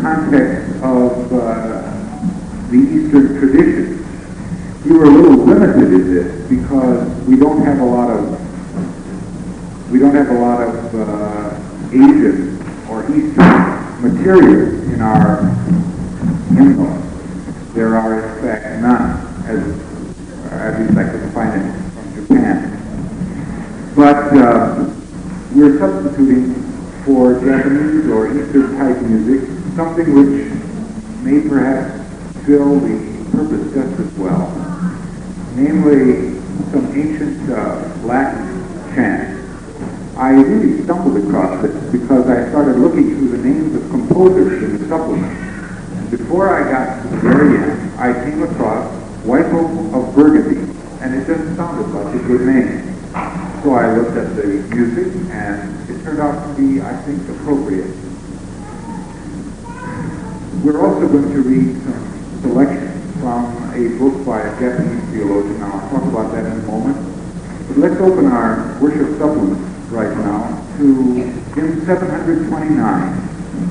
context of the Eastern tradition, we were a little limited in this because we don't have a lot of Asian or Eastern material in our hymnals. There are, in fact, none, at least I could find it from Japan. But we're substituting for Japanese or Eastern type music something which may perhaps fill the purpose just as well, namely some ancient Latin chants. I really stumbled across it because I started looking through the names of composers in the supplement. And before I got to the very end, I came across Wycliffe of Burgundy, and it just sounded like a good name. So I looked at the music, and it turned out to be, I think, appropriate. We're also going to read some selections from a book by a Japanese theologian. I'll talk about that in a moment. But let's open our worship supplement right now to hymn 729.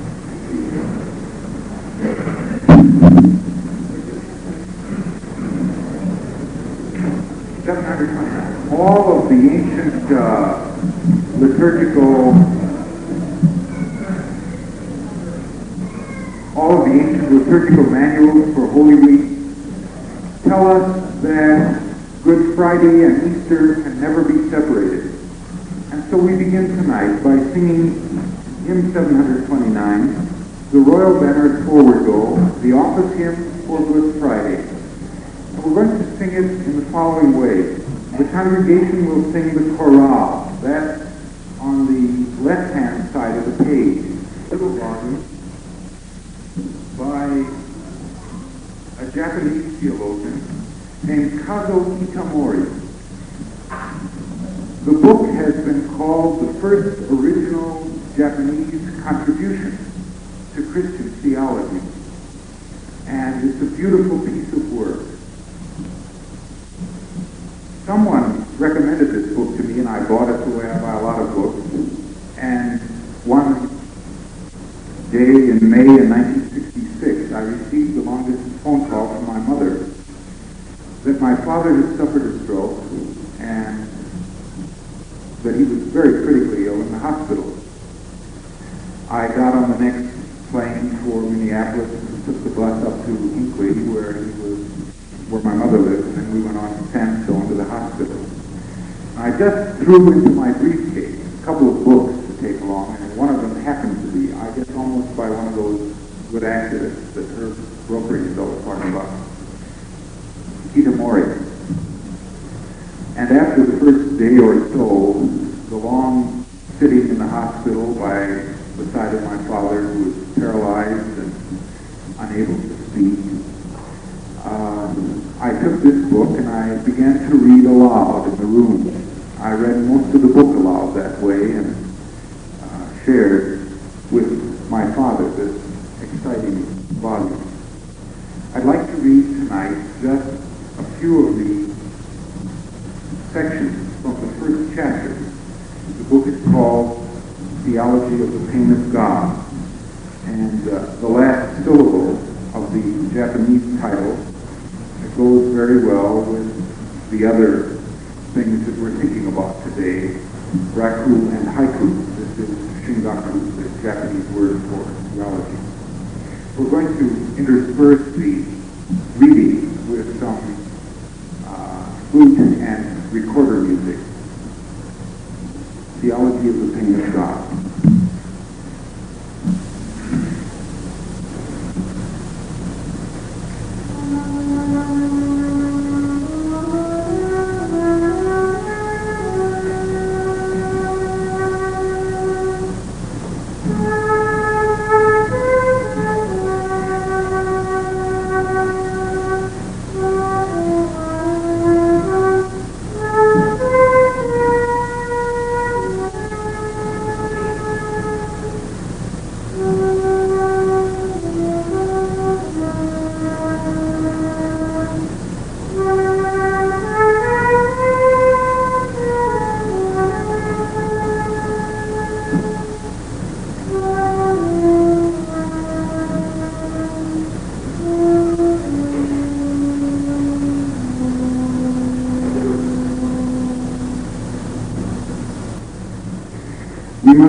All of the ancient liturgical manuals for Holy Week tell us that Good Friday and Easter can never be separated. And so we begin tonight by singing hymn 729, the Royal Banner's Forward Go, the office hymn for Good Friday. And we're going to sing it in the following way. The congregation will sing the chorale. That's on the left-hand side of the page. Little volume by a Japanese theologian named Kazuo Kitamori. The book has been called the first original Japanese contribution to Christian theology, and it's a beautiful piece of work. Someone recommended this book to me, and I bought it the way I buy a lot of books. And one day in May in 1966, I received a long-distance phone call from my mother that my father had suffered a stroke and that he was very critically ill in the hospital. I got on the next plane for Minneapolis and took the bus up to Hinkley, where my mother lived, and we went on to Sandstone to the hospital. I just threw into my briefcase a couple of books to take along, and one of them happened to be, I guess almost by one of those good accidents that her brokerage is always talking about, Kitamori. And after the first day or so, the long sitting in the hospital by the side of my father, who was paralyzed and unable to speak, I took this book and I began to read aloud in the room. I read most of the book aloud that way and shared with my father this exciting volume. I'd like to read tonight just a few of the sections from the first chapter. The book is called Theology of the Pain of God, and the last syllable of the Japanese title goes very well with the other things that we're thinking about today, raku and haiku. This is shingaku, the Japanese word for theology. We're going to intersperse the reading with some flute and recorder music. Theology of the Pain of God.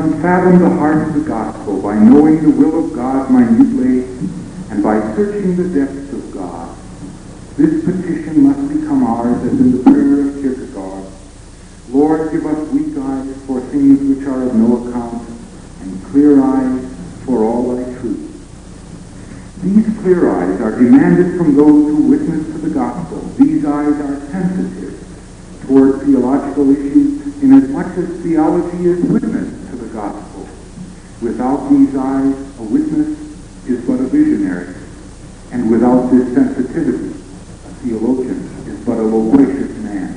must fathom the heart of the gospel by knowing the will of God minutely and by searching the depths of God. This petition must become ours as in the prayer of Kierkegaard. Lord, give us weak eyes for things which are of no account, and clear eyes for all thy truth. These clear eyes are demanded from those who witness to the gospel. These eyes are sensitive toward theological issues inasmuch as theology is witness to the gospel. Without these eyes, a witness is but a visionary, and without this sensitivity, a theologian is but a loquacious man.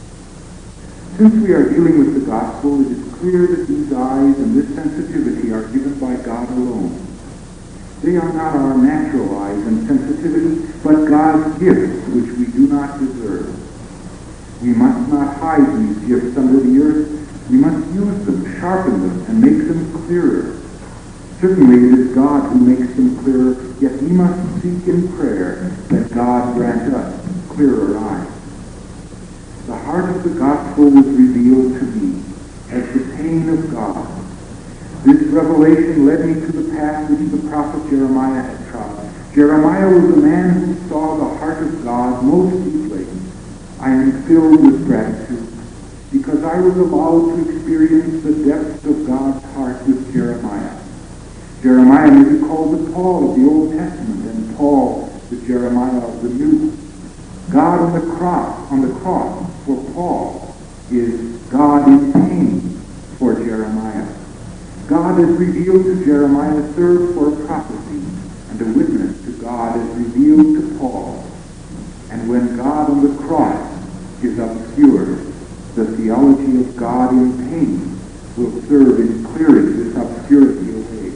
Since we are dealing with the gospel, it is clear that these eyes and this sensitivity are given by God alone. They are not our natural eyes and sensitivity, but God's gifts which we do not deserve. We must not hide these gifts under the earth. We must use them, sharpen them, and make them clearer. Certainly it is God who makes them clearer, yet we must seek in prayer that God grant us clearer eyes. The heart of the gospel was revealed to me as the pain of God. This revelation led me to the path which the prophet Jeremiah had trod. Jeremiah was a man who saw the heart of God most deeply. I am filled with gratitude because I was allowed to experience the depths of God's heart with Jeremiah. Jeremiah may be called the Paul of the Old Testament and Paul the Jeremiah of the New. God on the cross for Paul is God in pain for Jeremiah. God is revealed to Jeremiah served for a prophecy, and a witness to God is revealed to Paul. And when God on the cross is obscured, the theology of God in pain will serve in clearing this obscurity away.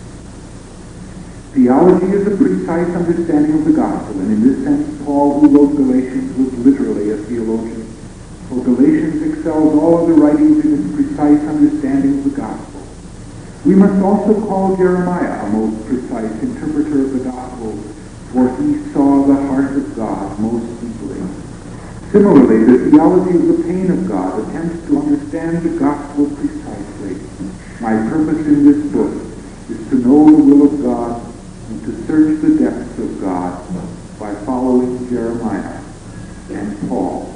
Theology is a precise understanding of the gospel, and in this sense, Paul, who wrote Galatians, was literally a theologian. For Galatians excels all other writings in its precise understanding of the gospel. We must also call Jeremiah a most precise interpreter of the gospel, for he saw the heart of God most deeply. Similarly, the theology of the pain of God attempts to understand the gospel precisely. My purpose in this book is to know the will of God and to search the depths of God by following Jeremiah and Paul.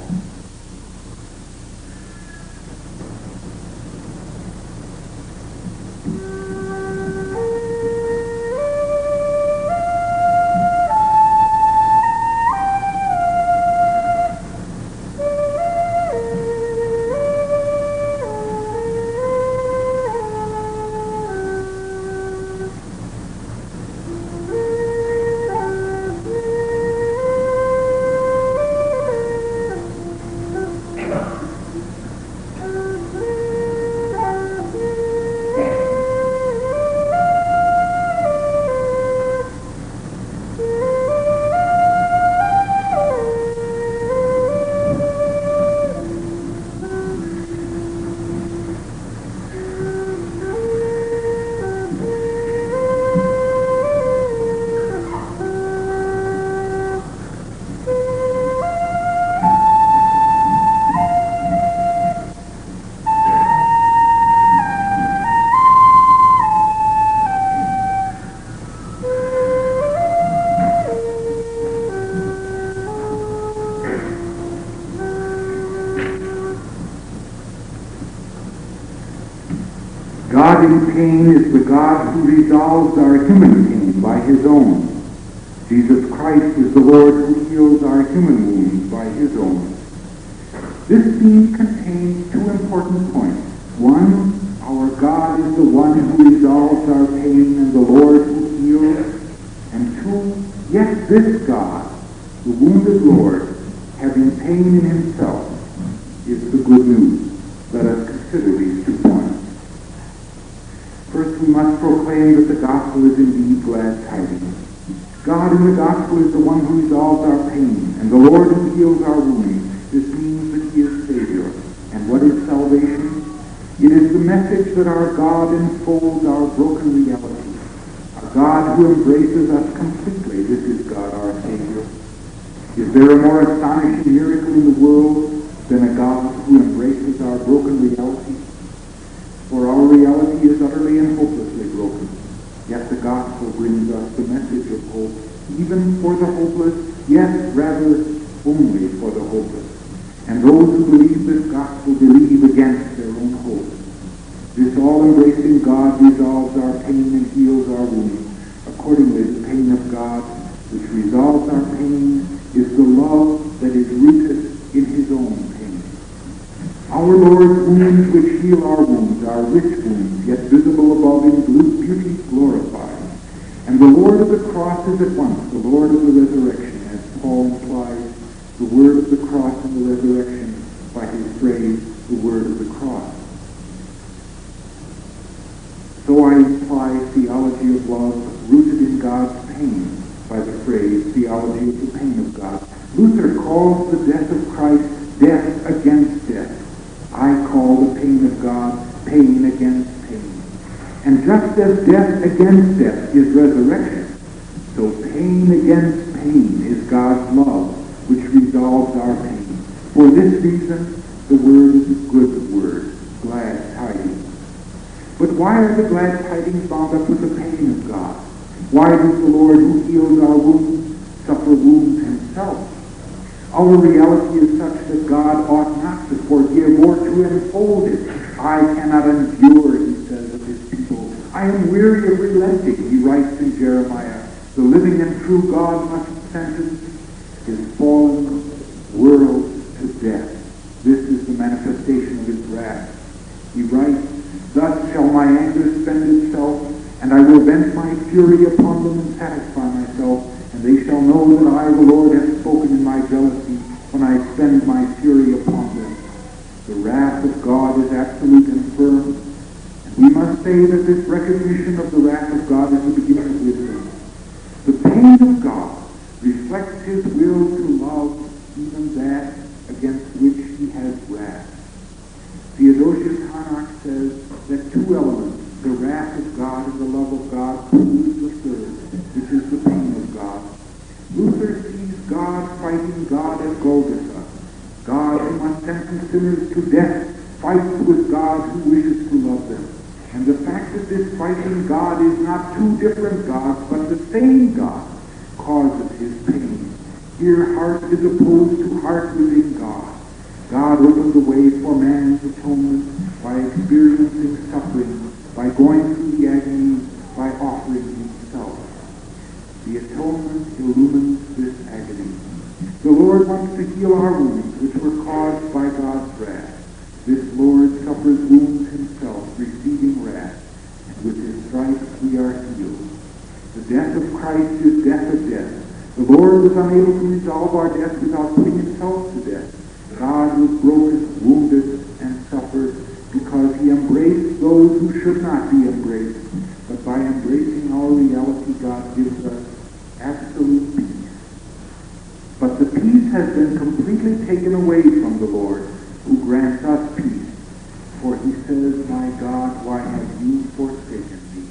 God in pain is the God who resolves our human pain by his own. Jesus Christ is the Lord who heals our human wounds by his own. This theme contains two important points. One, our God is the one who resolves our pain and the Lord who heals. And two, yet this God, the wounded Lord, having pain in himself, is the good news. Let us consider these 2 points. First, we must proclaim that the gospel is indeed glad tidings. God in the gospel is the one who resolves our pain, and the Lord who heals our wounds. This means that he is Savior. And what is salvation? It is the message that our God enfolds our broken reality. A God who embraces us completely. This is God our Savior. Is there a more astonishing miracle in the world than a God who embraces our broken reality? For our reality is utterly and hopelessly broken. Yet the gospel brings us the message of hope, even for the hopeless, yet rather only for the hopeless. And those who believe this gospel believe against their own hope. This all-embracing God resolves our pain and heals our wounds. Accordingly, the pain of God, which resolves our pain, is the love that is rooted in his own pain. Our Lord's wounds which heal our wounds are rich wounds, yet visible above in beauty glorified. And the Lord of the cross is at once the Lord of the resurrection, as Paul implies the word of the cross and the resurrection by his phrase, the word of the cross. So I imply theology of love rooted in God's pain by the phrase theology of the pain of God. Luther calls the death of Christ death against death. I call the pain of God pain against pain. And just as death against death is resurrection, so pain against pain is God's love, which resolves our pain. For this reason, the word is a good word, glad tidings. But why are the glad tidings bound up with the pain of God? Why does the Lord who heals our wounds suffer wounds himself? Our reality is such that God ought not to forgive or to enfold it. I cannot endure, he says of his people. I am weary of relenting, he writes in Jeremiah. The living and true God must sentence his fallen world to death. This is the manifestation of his wrath. He writes, thus shall my anger spend itself, and I will vent my fury upon them and satisfy myself, and they shall know that I, the Lord, have spoken in my jealousy when I spend my fury upon them. The wrath of God is absolute and firm, and we must say that this recognition of the wrath of God is the beginning of wisdom. The pain of God reflects his will to love even that against which he has wrath. Theodosius Harnack says that two elements, the wrath of God and the love of God, produce the third, which is the pain of God. Luther sees God fighting God at Golgotha. God who must sentence sinners to death fights with God who wishes to love them. And the fact that this fighting God is not two different gods, but the same God, causes his pain. Here heart is opposed to heart within God. God opened the way for man's atonement by experiencing suffering, by going through the agony, by offering himself. The atonement illumines this agony. The Lord wants to heal our wounds, which were caused by God's wrath. This Lord suffers wounds himself, receiving wrath, and with his stripes we are healed. The death of Christ is death of death. The Lord was unable to resolve our death without putting himself to death. God was broken, wounded, and suffered because he embraced those who should not be embraced. But by embracing our reality, God gives us absolute peace. But the peace has been completely taken away from the Lord, who grants us peace. For he says, my God, why have you forsaken me?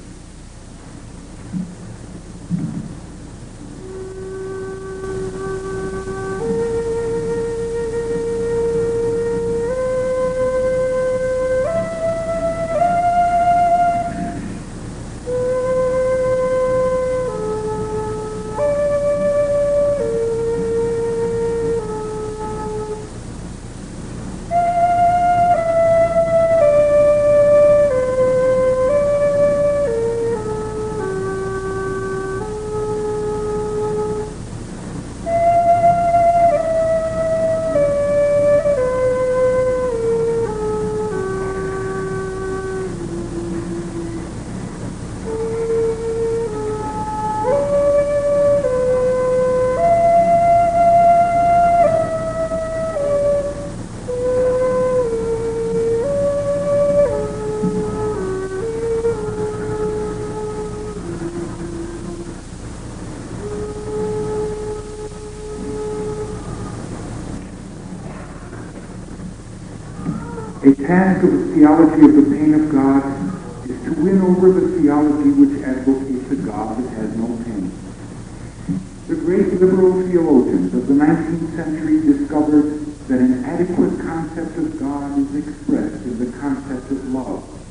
A task of the theology of the pain of God is to win over the theology which advocates a God that has no pain. The great liberal theologians of the 19th century discovered that an adequate concept of God is expressed in the concept of love, and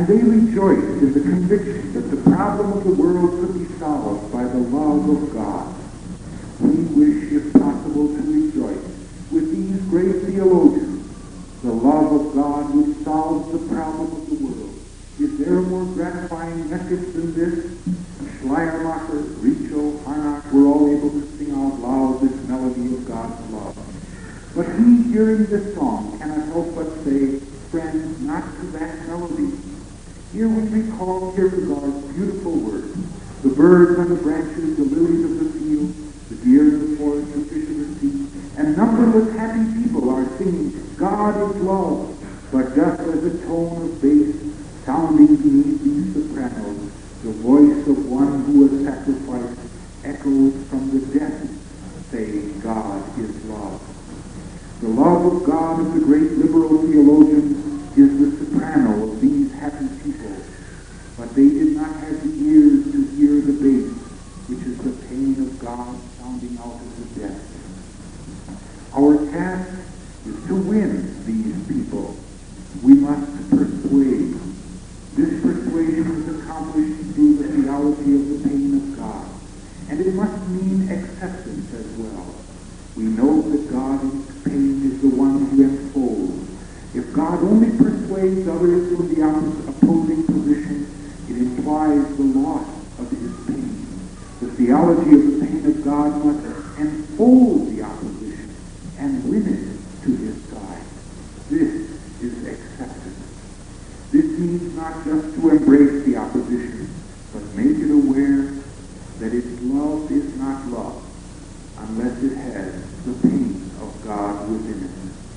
And they rejoiced in the conviction that the problem of the world could be solved by the love of God. We wish, if possible, to rejoice with these great theologians. The love of God which solves the problem of the world. Is there a more gratifying message than this? Schleiermacher, Richo, Harnack were all able to sing out loud this melody of God's love. But he, hearing this song, cannot help but say, friends, not to that melody. Here we recall Kierkegaard's beautiful words. The birds on the branches, the lilies of the field, the deer in the forest, the fish of the sea, and numberless happy people are singing, God is love. But just as a tone of bass sounding beneath these sopranos, the voice of one who was sacrificed echoes from the depths, saying, God is love. The love of God of the great liberal theologians is the soprano of these happy people, but they did not have the ears to hear the bass, which is the pain of God sounding out of the depths. Our task is to win these people. We must persuade. This persuasion is accomplished through the theology of the pain of God, and it must mean acceptance as well. We know that God in pain is the one who enfolds. If God only persuades others from the opposing position, it implies the loss of his pain. The theology of the pain of God must enfold the opposition and win it to his side. This is acceptance. This means not just to embrace the opposition, but make it aware that its love is not love unless it has the pain of God within it.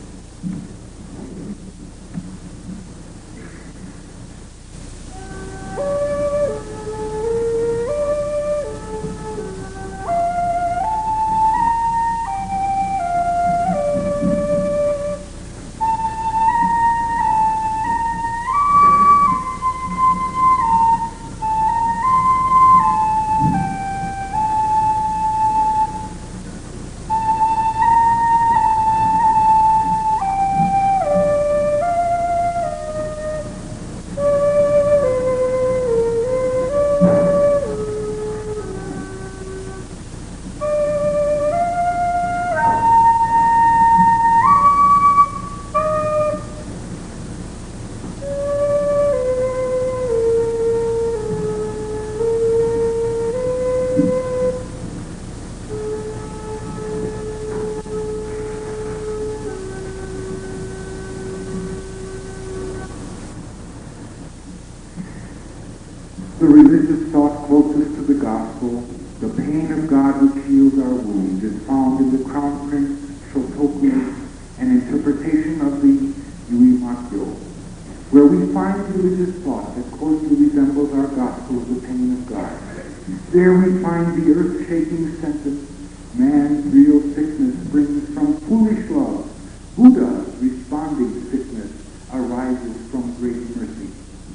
The religious thought closest to the gospel, the pain of God which heals our wounds, is found in the Crown Prince Shotoku, an interpretation of the Yuimakyo, where we find religious thought that closely resembles our gospel of the pain of God. There we find the earth-shaking sentence, man's real sickness springs from foolish love. Buddha's responding sickness arises from great mercy.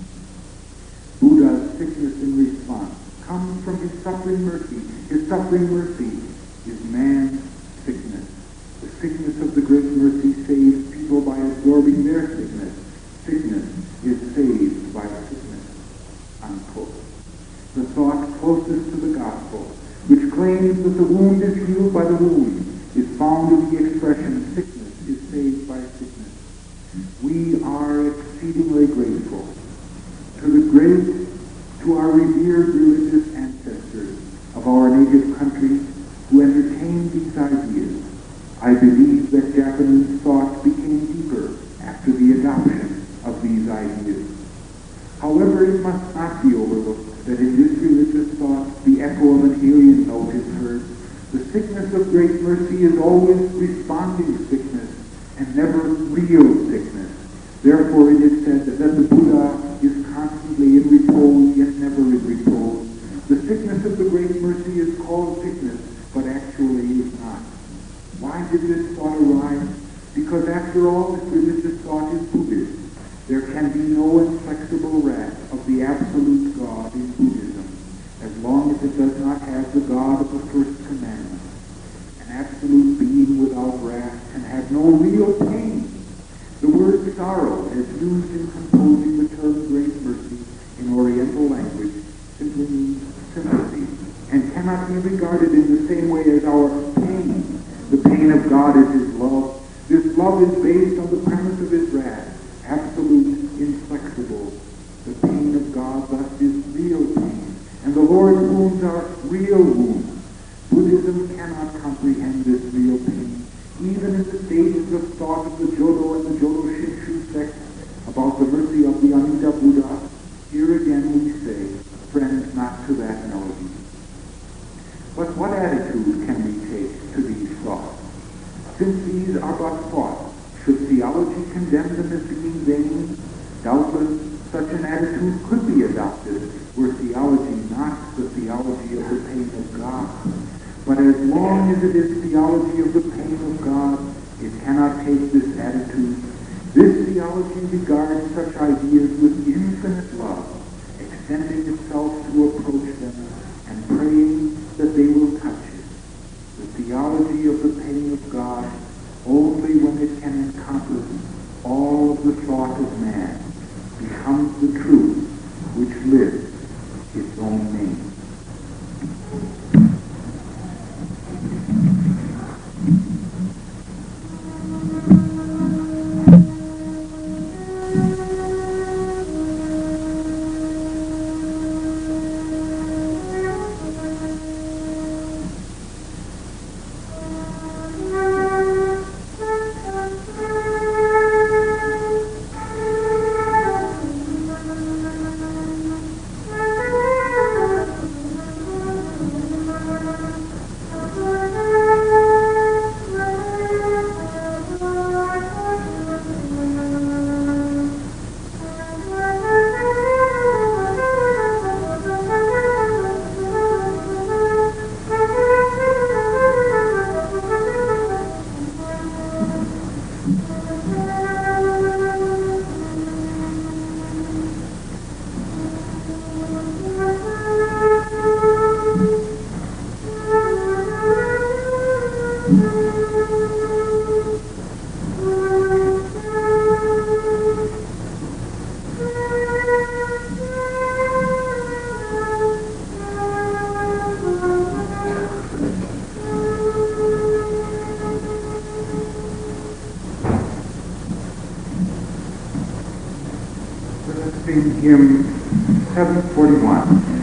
Buddha's sickness in response comes from his suffering mercy. His suffering mercy is man's sickness. The sickness of the great mercy saves people by absorbing their sickness. Sickness is saved by sickness. Unquote. The thought closest to the gospel, which claims that the wound is healed by the wound, is found in the expression, sickness is saved by sickness. We are exceedingly grateful to our revered religious ancestors of our native country who entertained these ideas. I believe that Japanese thought became deeper after the adoption of these ideas. However, it must not be overlooked that in this religious thought the echo of an alien note is heard. The sickness of great mercy is always responding sickness and never real sickness. Therefore it is said that the Buddha is constantly in repose, yet never in repose. The sickness of the great mercy is called sickness, but actually is not. Why did this thought arise? Because after all, this religious thought is Buddhist. There can be no inflexible wrath of the absolute God in Buddhism, as long as it does not have the God of the first commandment. An absolute being without wrath can have no real pain. The word sorrow, as used in composing the term great mercy, cannot be regarded in the same way as our pain. The pain of God is his love. This love is based on the premise of his wrath, absolute, inflexible. The pain of God thus is real pain, and the Lord's wounds are real wounds. Buddhism cannot comprehend this real pain, even in the stages of thought of the Jodo and the Jodo Shinshu sect about the mercy of the Amida Buddha. Here again we say, friends, not to that melody. But what attitude can we take to these thoughts? Since these are but thoughts, should theology condemn them as being vain? Doubtless, such an attitude could be adopted were theology not the theology of the pain of God. But as long as it is theology of the pain of God, it cannot take this attitude. This theology regards such ideas with infinite love, extending itself to approach them and praying that they will touch it. The theology of the pain of God, only when it can encompass all of the thought of man, becomes the truth which lives its own name. Hymn 741.